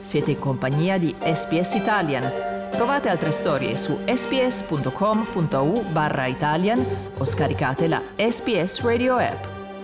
Siete in compagnia di SPS Italian. Trovate altre storie su sps.com.au/Italian o scaricate la SPS Radio app.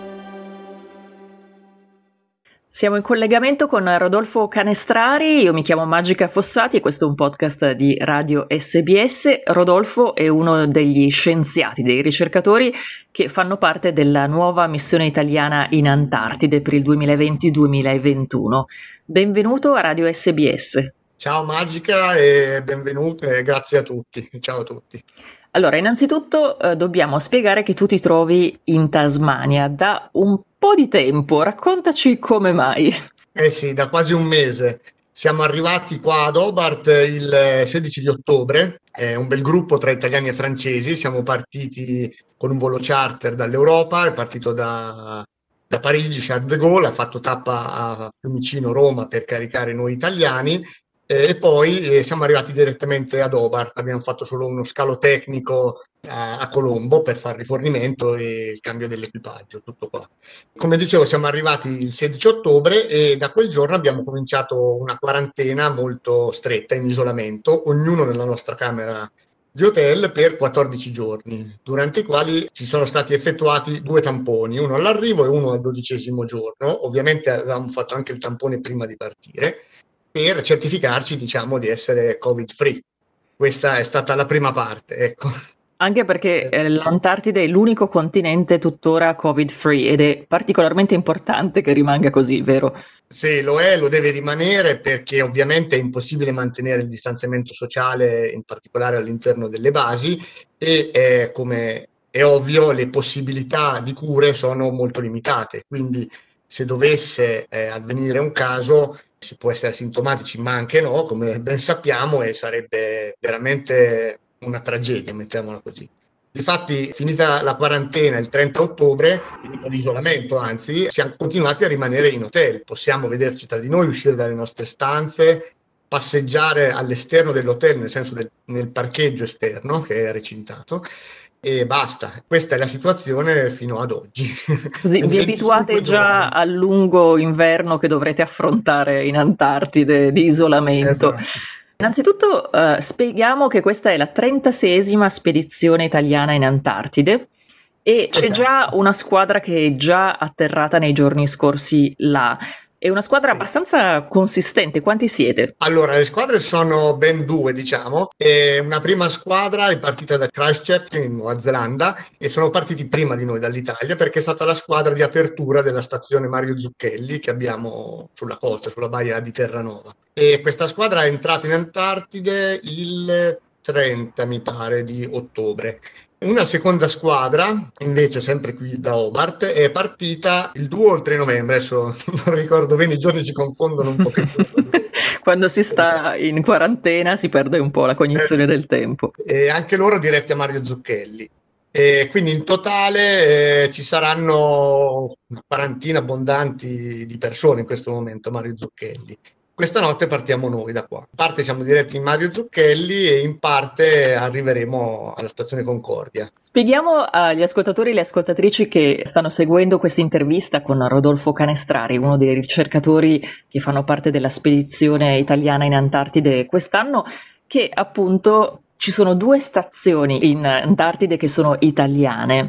Siamo in collegamento con Rodolfo Canestrari, io mi chiamo Magica Fossati e questo è un podcast di Radio SBS. Rodolfo è uno degli scienziati, dei ricercatori che fanno parte della nuova missione italiana in Antartide per il 2020-2021. Benvenuto a Radio SBS. Ciao Magica e benvenuto e grazie a tutti. Ciao a tutti. Allora, innanzitutto dobbiamo spiegare che tu ti trovi in Tasmania da un po' di tempo, raccontaci come mai. Sì, da quasi un mese. Siamo arrivati qua ad Hobart il 16 di ottobre, è un bel gruppo tra italiani e francesi, siamo partiti con un volo charter dall'Europa, è partito da Parigi, Charles de Gaulle, ha fatto tappa a Fiumicino, Roma per caricare noi italiani. E poi siamo arrivati direttamente ad Hobart, abbiamo fatto solo uno scalo tecnico a Colombo per fare rifornimento e il cambio dell'equipaggio, tutto qua. Come dicevo, siamo arrivati il 16 ottobre e da quel giorno abbiamo cominciato una quarantena molto stretta, in isolamento, ognuno nella nostra camera di hotel per 14 giorni, durante i quali ci sono stati effettuati 2 tamponi, uno all'arrivo e uno al 12° giorno. Ovviamente avevamo fatto anche il tampone prima di partire, per certificarci, diciamo, di essere Covid free. Questa è stata la prima parte, ecco. Anche perché l'Antartide è l'unico continente tuttora Covid free ed è particolarmente importante che rimanga così, vero? Sì, lo è, lo deve rimanere perché ovviamente è impossibile mantenere il distanziamento sociale, in particolare all'interno delle basi, e come è ovvio le possibilità di cure sono molto limitate, quindi se dovesse avvenire un caso si può essere asintomatici ma anche no, come ben sappiamo, e sarebbe veramente una tragedia, mettiamola così. Difatti, finita la quarantena il 30 ottobre, l'isolamento anzi, siamo continuati a rimanere in hotel. Possiamo vederci tra di noi, uscire dalle nostre stanze, passeggiare all'esterno dell'hotel, nel senso nel parcheggio esterno che è recintato, e basta. Questa è la situazione fino ad oggi. Così vi abituate già al lungo inverno che dovrete affrontare in Antartide di isolamento. Esatto. Innanzitutto spieghiamo che questa è la 36esima spedizione italiana in Antartide e c'è già una squadra che è già atterrata nei giorni scorsi là. È una squadra abbastanza consistente. Quanti siete? Allora, le squadre sono ben 2, diciamo. Una prima squadra è partita da Christchurch in Nuova Zelanda e sono partiti prima di noi dall'Italia perché è stata la squadra di apertura della stazione Mario Zucchelli che abbiamo sulla costa, sulla baia di Terranova. E questa squadra è entrata in Antartide il 30, mi pare, di ottobre. Una seconda squadra, invece sempre qui da Hobart, è partita il 2 o il 3 novembre, adesso non ricordo bene, i giorni si confondono un pochettino. Quando si sta in quarantena si perde un po' la cognizione del tempo. E anche loro diretti a Mario Zucchelli. E quindi in totale ci saranno una quarantina abbondanti di persone in questo momento a Mario Zucchelli. Questa notte partiamo noi da qua. In parte siamo diretti in Mario Zucchelli e in parte arriveremo alla stazione Concordia. Spieghiamo agli ascoltatori e alle ascoltatrici che stanno seguendo questa intervista con Rodolfo Canestrari, uno dei ricercatori che fanno parte della spedizione italiana in Antartide quest'anno, che appunto ci sono 2 stazioni in Antartide che sono italiane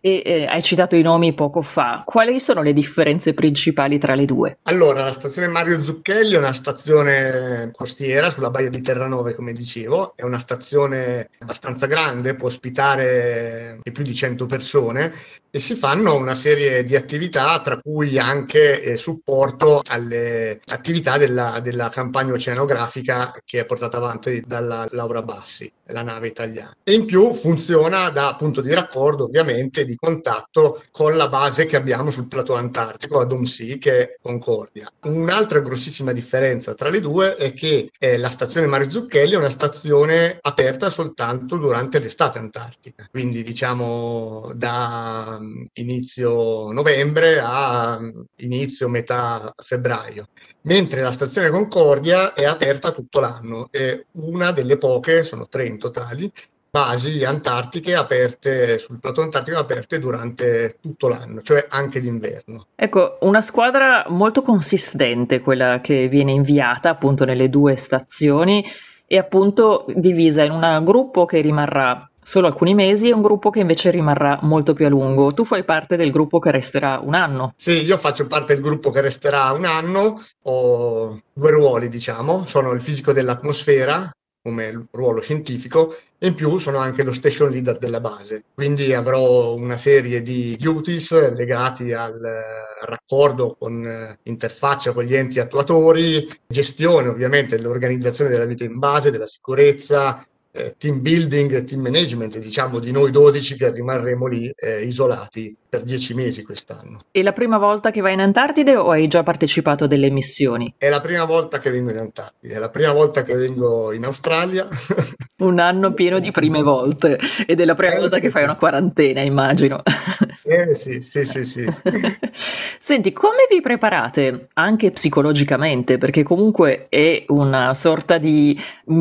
e hai citato i nomi poco fa. Quali sono le differenze principali tra le 2? Allora, la stazione Mario Zucchelli è una stazione costiera sulla baia di Terranova, come dicevo, è una stazione abbastanza grande, può ospitare più di 100 persone e si fanno una serie di attività, tra cui anche supporto alle attività della campagna oceanografica che è portata avanti dalla Laura Bassi, la nave italiana. E in più funziona da punto di raccordo, ovviamente, di contatto con la base che abbiamo sul plateau antartico a Domsea, che è Concordia. Un'altra grossissima differenza tra le 2 è che la stazione Mario Zucchelli è una stazione aperta soltanto durante l'estate antartica, quindi diciamo da inizio novembre a inizio metà febbraio, mentre la stazione Concordia è aperta tutto l'anno, è una delle poche, sono 3 in totali, basi antartiche aperte sul plateau antartico, aperte durante tutto l'anno, cioè anche d'inverno. Ecco, una squadra molto consistente, quella che viene inviata appunto nelle due stazioni e appunto divisa in un gruppo che rimarrà solo alcuni mesi e un gruppo che invece rimarrà molto più a lungo. Tu fai parte del gruppo che resterà un anno. Sì, io faccio parte del gruppo che resterà un anno, ho due ruoli, diciamo, sono il fisico dell'atmosfera come ruolo scientifico e in più sono anche lo station leader della base, quindi avrò una serie di duties legati al raccordo con interfaccia con gli enti attuatori, gestione ovviamente dell'organizzazione della vita in base, della sicurezza, team building, team management, diciamo di noi 12 che rimarremo lì isolati per 10 mesi quest'anno. È la prima volta che vai in Antartide o hai già partecipato a delle missioni? È la prima volta che vengo in Antartide, è la prima volta che vengo in Australia. Un anno pieno di prime volte ed è la prima volta Sì, che fai una sì. quarantena, immagino. Sì, sì, sì, sì. Senti, come vi preparate anche psicologicamente? Perché comunque è una sorta di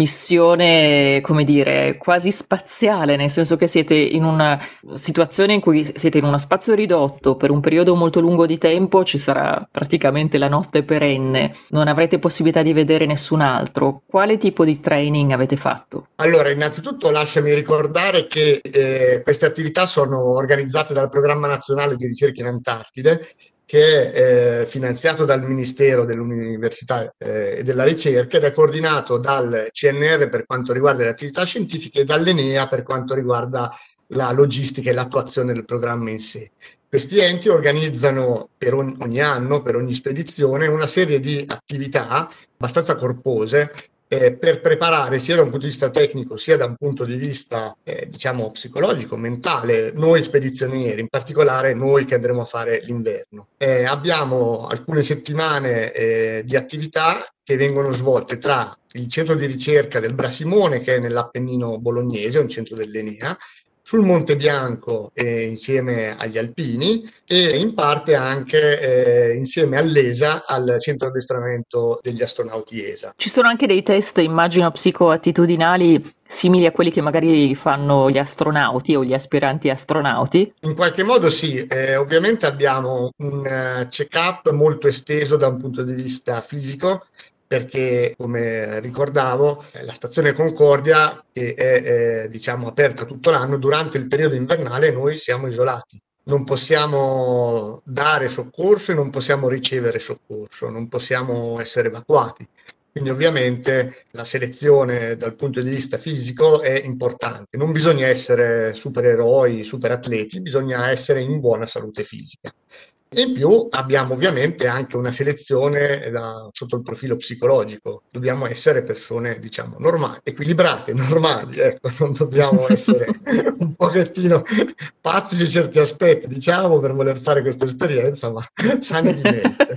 missione, come dire, quasi spaziale, nel senso che siete in una situazione in cui siete in uno spazio ridotto per un periodo molto lungo di tempo, ci sarà praticamente la notte perenne, non avrete possibilità di vedere nessun altro. Quale tipo di training avete fatto? Allora, innanzitutto lasciami ricordare che queste attività sono organizzate dal Programma Nazionale di Ricerca in Antartide, che è finanziato dal Ministero dell'Università e della Ricerca ed è coordinato dal CNR per quanto riguarda le attività scientifiche e dall'ENEA per quanto riguarda la logistica e l'attuazione del programma in sé. Questi enti organizzano per ogni anno, per ogni spedizione, una serie di attività abbastanza corpose per preparare sia da un punto di vista tecnico sia da un punto di vista diciamo psicologico, mentale, noi spedizionieri, in particolare noi che andremo a fare l'inverno. Abbiamo alcune settimane di attività che vengono svolte tra il centro di ricerca del Brasimone, che è nell'Appennino bolognese, un centro dell'Enea, sul Monte Bianco insieme agli alpini e in parte anche insieme all'ESA, al centro addestramento degli astronauti ESA. Ci sono anche dei test, immagino, psicoattitudinali simili a quelli che magari fanno gli astronauti o gli aspiranti astronauti? In qualche modo sì, ovviamente abbiamo un check-up molto esteso da un punto di vista fisico, perché come ricordavo la stazione Concordia, che è diciamo aperta tutto l'anno, durante il periodo invernale noi siamo isolati. Non possiamo dare soccorso e non possiamo ricevere soccorso, non possiamo essere evacuati. Quindi ovviamente la selezione dal punto di vista fisico è importante. Non bisogna essere supereroi, superatleti, bisogna essere in buona salute fisica. E in più abbiamo ovviamente anche una selezione sotto il profilo psicologico. Dobbiamo essere persone, diciamo, normali, equilibrate, normali, ecco, non dobbiamo essere un pochettino pazzi su certi aspetti, diciamo, per voler fare questa esperienza, ma sani di mente.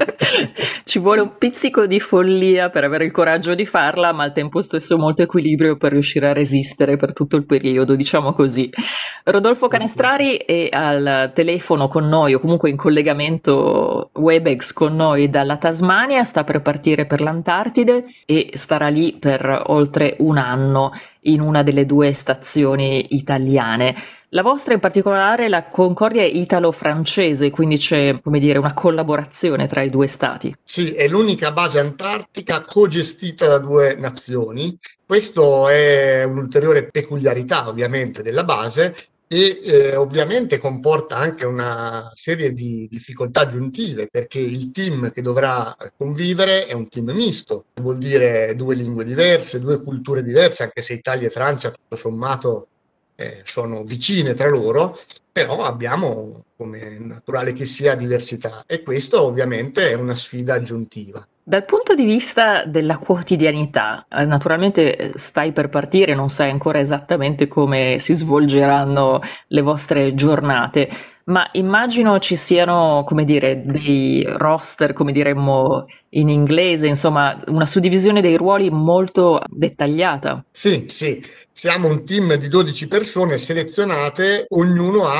Ci vuole un pizzico di follia per avere il coraggio di farla, ma al tempo stesso molto equilibrio per riuscire a resistere per tutto il periodo, diciamo così. Rodolfo Canestrari è al telefono con noi o comunque in collegamento Webex con noi dalla Tasmania, sta per partire per l'Antartide e starà lì per oltre un anno in una delle due stazioni italiane. La vostra in particolare, la Concordia, è italo-francese, quindi c'è, come dire, una collaborazione tra i due stati. Sì, è l'unica base antartica co-gestita da due nazioni. Questo è un'ulteriore peculiarità ovviamente della base e ovviamente comporta anche una serie di difficoltà aggiuntive perché il team che dovrà convivere è un team misto, vuol dire due lingue diverse, due culture diverse, anche se Italia e Francia tutto sommato sono vicine tra loro, però abbiamo, come naturale che sia, diversità e questo ovviamente è una sfida aggiuntiva. Dal punto di vista della quotidianità, naturalmente stai per partire, non sai ancora esattamente come si svolgeranno le vostre giornate, ma immagino ci siano, come dire, dei roster, come diremmo in inglese, insomma, una suddivisione dei ruoli molto dettagliata. Sì, sì, siamo un team di 12 persone selezionate, ognuno ha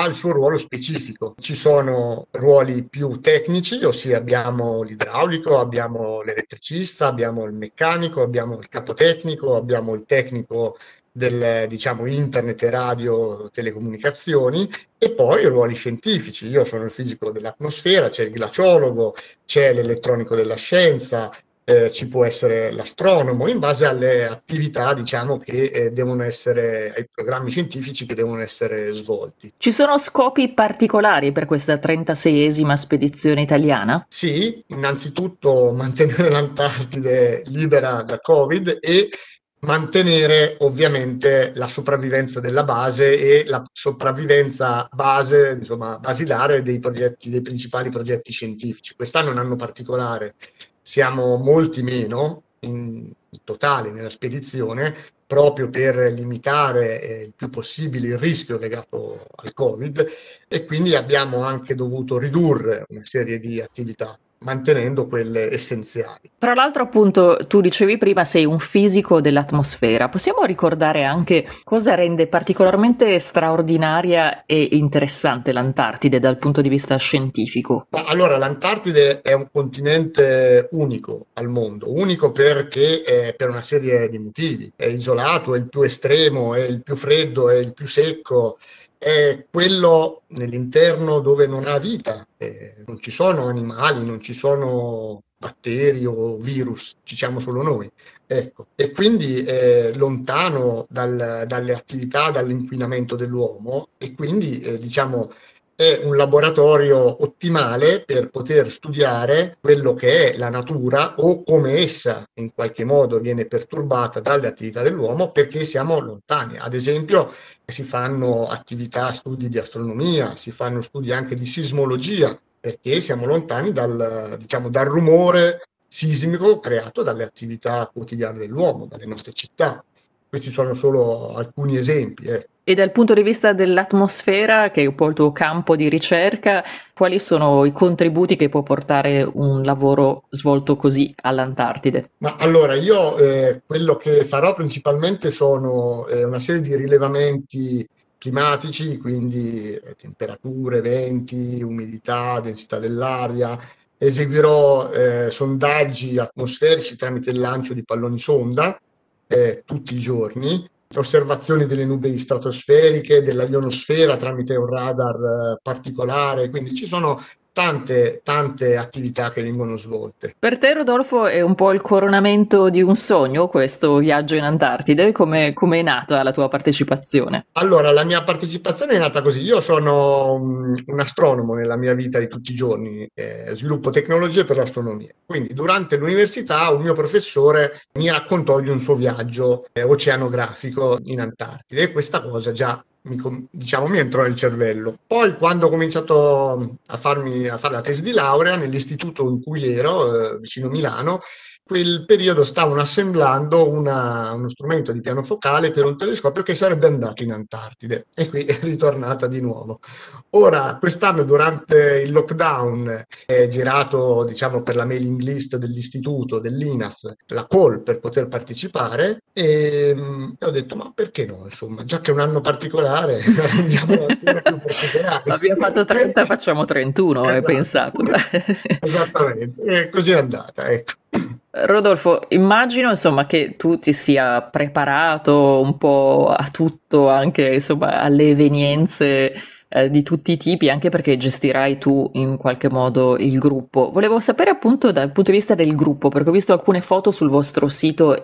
ha il suo ruolo specifico. Ci sono ruoli più tecnici, ossia abbiamo l'idraulico, abbiamo l'elettricista, abbiamo il meccanico, abbiamo il capotecnico, abbiamo il tecnico del, diciamo, internet e radio telecomunicazioni, e poi i ruoli scientifici. Io sono il fisico dell'atmosfera, c'è il glaciologo, c'è l'elettronico della scienza, ci può essere l'astronomo, in base alle attività, diciamo, che devono essere, ai programmi scientifici che devono essere svolti. Ci sono scopi particolari per questa 36esima spedizione italiana? Sì, innanzitutto mantenere l'Antartide libera da Covid e mantenere ovviamente la sopravvivenza della base e la sopravvivenza base, insomma, basilare dei progetti, dei principali progetti scientifici. Quest'anno è un anno particolare, siamo molti meno in totale nella spedizione, proprio per limitare il più possibile il rischio legato al Covid, e quindi abbiamo anche dovuto ridurre una serie di attività, mantenendo quelle essenziali. Tra l'altro, appunto, tu dicevi prima sei un fisico dell'atmosfera. Possiamo ricordare anche cosa rende particolarmente straordinaria e interessante l'Antartide dal punto di vista scientifico? Ma allora, l'Antartide è un continente unico al mondo, unico perché per una serie di motivi. È isolato, è il più estremo, è il più freddo, è il più secco, è quello nell'interno dove non ha vita, non ci sono animali, non ci sono batteri o virus, ci siamo solo noi. Ecco. E quindi è lontano dalle attività, dall'inquinamento dell'uomo, e quindi diciamo è un laboratorio ottimale per poter studiare quello che è la natura o come essa in qualche modo viene perturbata dalle attività dell'uomo, perché siamo lontani. Ad esempio, si fanno attività, studi di astronomia, si fanno studi anche di sismologia, perché siamo lontani diciamo, dal rumore sismico creato dalle attività quotidiane dell'uomo, dalle nostre città. Questi sono solo alcuni esempi. E dal punto di vista dell'atmosfera, che è un po' il tuo campo di ricerca, quali sono i contributi che può portare un lavoro svolto così all'Antartide? Ma allora io quello che farò principalmente sono una serie di rilevamenti climatici, quindi temperature, venti, umidità, densità dell'aria. Eseguirò sondaggi atmosferici tramite il lancio di palloni sonda tutti i giorni, osservazioni delle nubi stratosferiche, della ionosfera tramite un radar particolare, quindi ci sono tante attività che vengono svolte. Per te, Rodolfo, è un po' il coronamento di un sogno questo viaggio in Antartide? Come è nata la tua partecipazione? Allora, la mia partecipazione è nata così. Io sono un astronomo nella mia vita di tutti i giorni, sviluppo tecnologie per l'astronomia. Quindi durante l'università un mio professore mi raccontò di un suo viaggio oceanografico in Antartide, e questa cosa già mi entrò nel cervello. Poi, quando ho cominciato a fare la tesi di laurea nell'istituto in cui ero, vicino Milano, quel periodo stavano assemblando uno strumento di piano focale per un telescopio che sarebbe andato in Antartide, e qui è ritornata di nuovo. Ora, quest'anno durante il lockdown è girato, diciamo, per la mailing list dell'istituto, dell'INAF, la call per poter partecipare, e ho detto, ma perché no, insomma, già che è un anno particolare, rendiamolo ancora più particolare. Abbiamo fatto 30, facciamo 31, hai Esatto. pensato. Esattamente, e così è andata, ecco. Rodolfo, immagino insomma che tu ti sia preparato un po' a tutto, anche insomma alle evenienze di tutti i tipi, anche perché gestirai tu in qualche modo il gruppo. Volevo sapere appunto dal punto di vista del gruppo, perché ho visto alcune foto sul vostro sito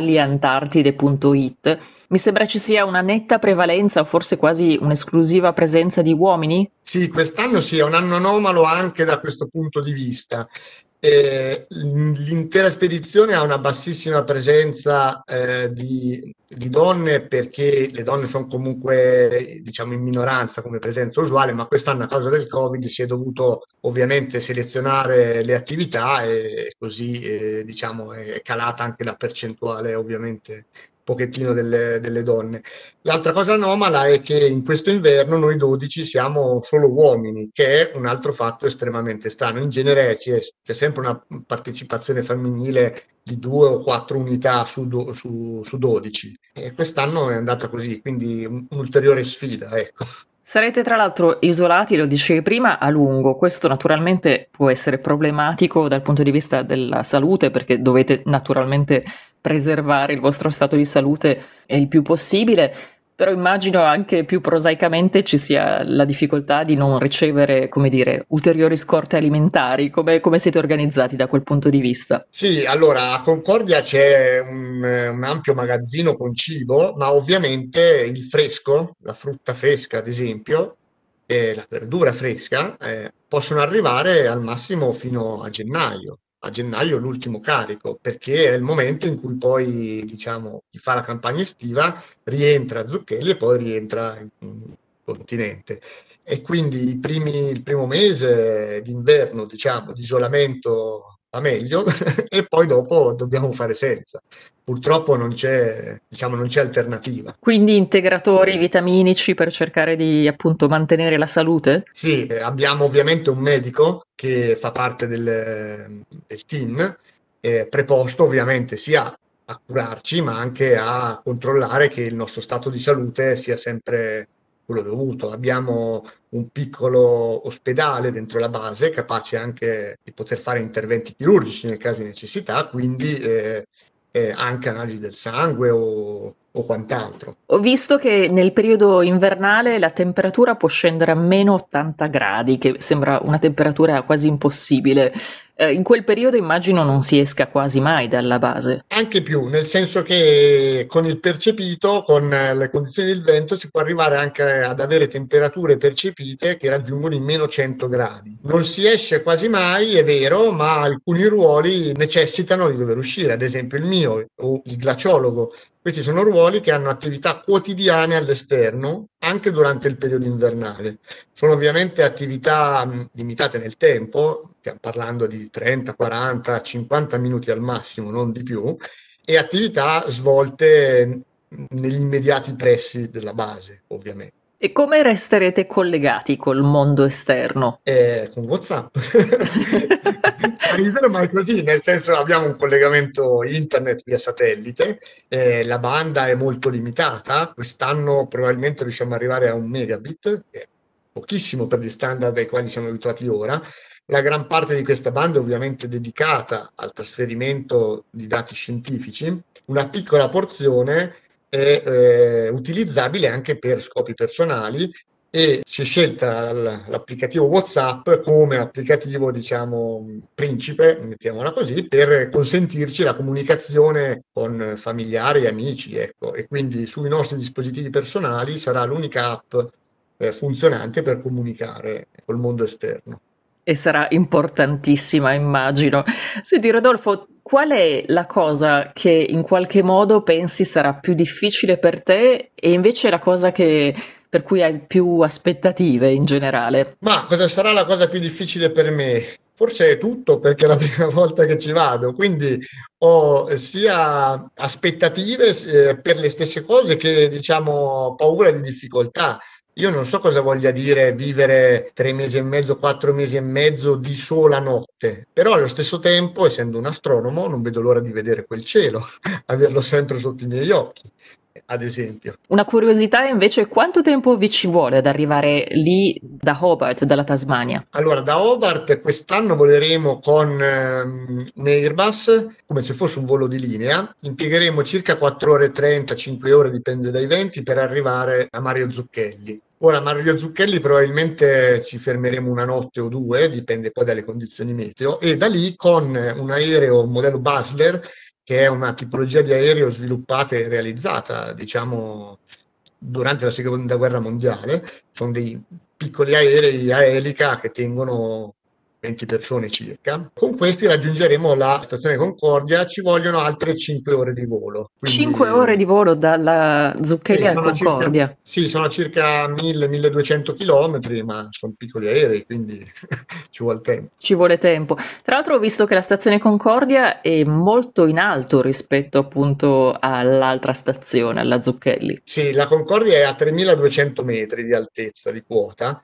italiantartide.it. Mi sembra ci sia una netta prevalenza o forse quasi un'esclusiva presenza di uomini? Sì, quest'anno sì, è un anno anomalo anche da questo punto di vista. L'intera spedizione ha una bassissima presenza di donne, perché le donne sono comunque, diciamo, in minoranza come presenza usuale, ma quest'anno a causa del Covid si è dovuto ovviamente selezionare le attività, e così diciamo è calata anche la percentuale, ovviamente un pochettino delle donne. L'altra cosa anomala è che in questo inverno noi 12 siamo solo uomini, che è un altro fatto estremamente strano. In genere c'è sempre una partecipazione femminile di 2 o 4 unità su 12, e quest'anno è andata così, quindi un'ulteriore sfida, ecco. Sarete tra l'altro isolati, lo dicevi prima, a lungo. Questo naturalmente può essere problematico dal punto di vista della salute, perché dovete naturalmente preservare il vostro stato di salute il più possibile, però immagino anche più prosaicamente ci sia la difficoltà di non ricevere, come dire, ulteriori scorte alimentari. Come siete organizzati da quel punto di vista? Sì, allora a Concordia c'è un ampio magazzino con cibo, ma ovviamente il fresco, la frutta fresca ad esempio, e la verdura fresca possono arrivare al massimo fino a gennaio. A gennaio l'ultimo carico, perché è il momento in cui poi, diciamo, chi fa la campagna estiva rientra a Zucchelli e poi rientra in continente. E quindi il primo mese d'inverno, diciamo, di isolamento va meglio e poi dopo dobbiamo fare senza. Purtroppo non c'è, diciamo, non c'è alternativa. Quindi integratori vitaminici per cercare di appunto mantenere la salute? Sì, abbiamo ovviamente un medico che fa parte del team, preposto ovviamente sia a curarci, ma anche a controllare che il nostro stato di salute sia sempre quello dovuto. Abbiamo un piccolo ospedale dentro la base, capace anche di poter fare interventi chirurgici nel caso di necessità, quindi anche analisi del sangue o quant'altro. Ho visto che nel periodo invernale la temperatura può scendere a meno 80 gradi, che sembra una temperatura quasi impossibile. In quel periodo immagino non si esca quasi mai dalla base. Anche più, nel senso che con il percepito, con le condizioni del vento, si può arrivare anche ad avere temperature percepite che raggiungono i meno 100 gradi. Non si esce quasi mai, è vero, ma alcuni ruoli necessitano di dover uscire, ad esempio il mio o il glaciologo. Questi sono ruoli che hanno attività quotidiane all'esterno, anche durante il periodo invernale. Sono ovviamente attività limitate nel tempo, stiamo parlando di 30, 40, 50 minuti al massimo, non di più, e attività svolte negli immediati pressi della base, ovviamente. E come resterete collegati col mondo esterno? Con WhatsApp. Fa ridere, ma è così, nel senso abbiamo un collegamento internet via satellite, la banda è molto limitata, quest'anno probabilmente riusciamo ad arrivare a 1 megabit, che è pochissimo per gli standard ai quali siamo abituati ora. La gran parte di questa banda è ovviamente dedicata al trasferimento di dati scientifici, una piccola porzione è utilizzabile anche per scopi personali e si è scelta l'applicativo WhatsApp come applicativo, diciamo, principe, mettiamola così, per consentirci la comunicazione con familiari e amici, ecco. E quindi sui nostri dispositivi personali sarà l'unica app funzionante per comunicare col mondo esterno. E sarà importantissima, immagino. Senti, Rodolfo, qual è la cosa che in qualche modo pensi sarà più difficile per te e invece la cosa per cui hai più aspettative in generale? Ma cosa sarà la cosa più difficile per me? Forse è tutto perché è la prima volta che ci vado, quindi ho sia aspettative per le stesse cose che diciamo paura di difficoltà. Io non so cosa voglia dire vivere 3 mesi e mezzo, 4 mesi e mezzo di sola notte, però allo stesso tempo, essendo un astronomo, non vedo l'ora di vedere quel cielo, averlo sempre sotto i miei occhi, ad esempio. Una curiosità invece, quanto tempo vi ci vuole ad arrivare lì da Hobart, dalla Tasmania? Allora, da Hobart quest'anno voleremo con un Airbus, come se fosse un volo di linea, impiegheremo circa 4 ore e 30, 5 ore, dipende dai venti, per arrivare a Mario Zucchelli. Ora, a Mario Zucchelli probabilmente ci fermeremo una notte o due, dipende poi dalle condizioni meteo, e da lì con un aereo modello Basler, che è una tipologia di aereo sviluppata e realizzata, diciamo, durante la seconda guerra mondiale, sono dei piccoli aerei a elica che tengono 20 persone circa. Con questi raggiungeremo la stazione Concordia, ci vogliono altre 5 ore di volo. 5 ore Quindi di volo dalla sì, Zuccheria a Concordia. sono circa 1000-1200 chilometri, ma sono piccoli aerei, quindi ci vuole tempo. Ci vuole tempo. Tra l'altro ho visto che la stazione Concordia è molto in alto rispetto appunto all'altra stazione, alla Zucchelli. Sì, la Concordia è a 3200 metri di altezza di quota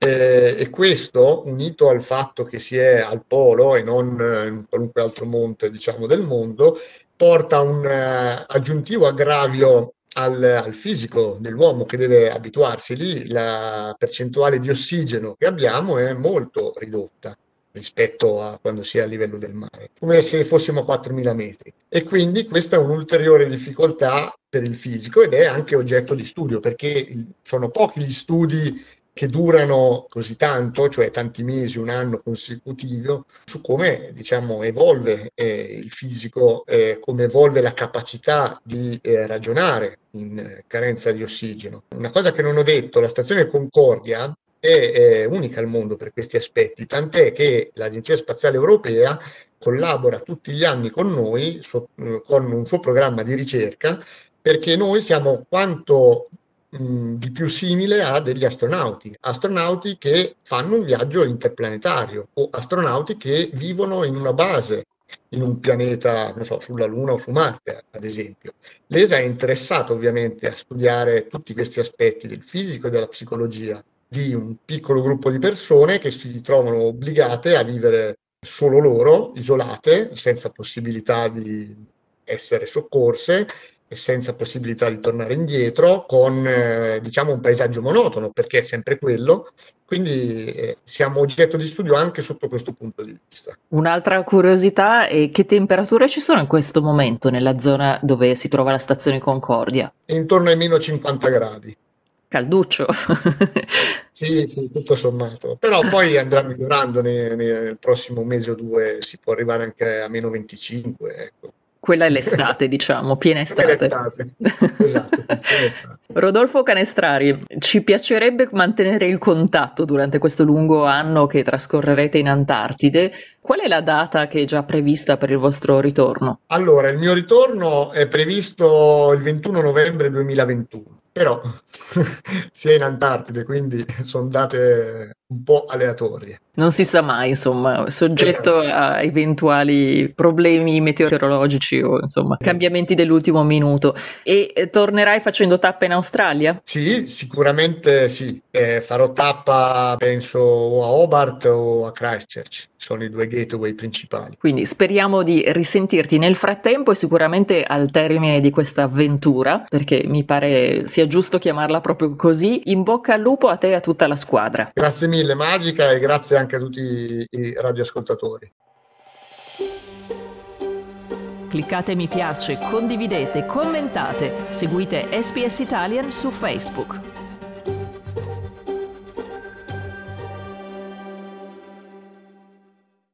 e questo, unito al fatto che si è al polo e non in qualunque altro monte, diciamo, del mondo, porta a un aggiuntivo aggravio al fisico dell'uomo che deve abituarsi. Lì la percentuale di ossigeno che abbiamo è molto ridotta rispetto a quando si è a livello del mare, come se fossimo a 4.000 metri. E quindi questa è un'ulteriore difficoltà per il fisico ed è anche oggetto di studio, perché sono pochi gli studi che durano così tanto, cioè tanti mesi, un anno consecutivo, su come, diciamo, evolve il fisico, come evolve la capacità di ragionare in carenza di ossigeno. Una cosa che non ho detto, la stazione Concordia è unica al mondo per questi aspetti, tant'è che l'Agenzia Spaziale Europea collabora tutti gli anni con noi con un suo programma di ricerca, perché noi siamo quanto di più simile a degli astronauti che fanno un viaggio interplanetario o astronauti che vivono in una base in un pianeta, non so, sulla Luna o su Marte, ad esempio. L'ESA è interessata ovviamente a studiare tutti questi aspetti del fisico e della psicologia di un piccolo gruppo di persone che si trovano obbligate a vivere solo loro, isolate, senza possibilità di essere soccorse e senza possibilità di tornare indietro, con diciamo un paesaggio monotono, perché è sempre quello. Quindi siamo oggetto di studio anche sotto questo punto di vista. Un'altra curiosità è che temperature ci sono in questo momento nella zona dove si trova la stazione Concordia? Intorno ai meno 50 gradi. Calduccio. Sì, sì, tutto sommato. Però poi andrà migliorando nel prossimo mese o due, si può arrivare anche a meno 25, ecco. Quella è l'estate, diciamo, piena Come estate. l'estate. Esatto, piena estate. Rodolfo Canestrari, ci piacerebbe mantenere il contatto durante questo lungo anno che trascorrerete in Antartide. Qual è la data che è già prevista per il vostro ritorno? Allora, il mio ritorno è previsto il 21 novembre 2021, però si è in Antartide, quindi sono date un po' aleatorie. Non si sa mai, insomma, soggetto Esatto. a eventuali problemi meteorologici o insomma cambiamenti dell'ultimo minuto. E tornerai facendo tappa in Australia? Sì, sicuramente sì. Farò tappa, penso, o a Hobart o a Christchurch, sono i due gateway principali. Quindi speriamo di risentirti nel frattempo e sicuramente al termine di questa avventura, perché mi pare sia giusto chiamarla proprio così. In bocca al lupo a te e a tutta la squadra. Grazie mille, Magica, e grazie anche a tutti i radioascoltatori. Cliccate mi piace, condividete, commentate, seguite SPS Italian su Facebook.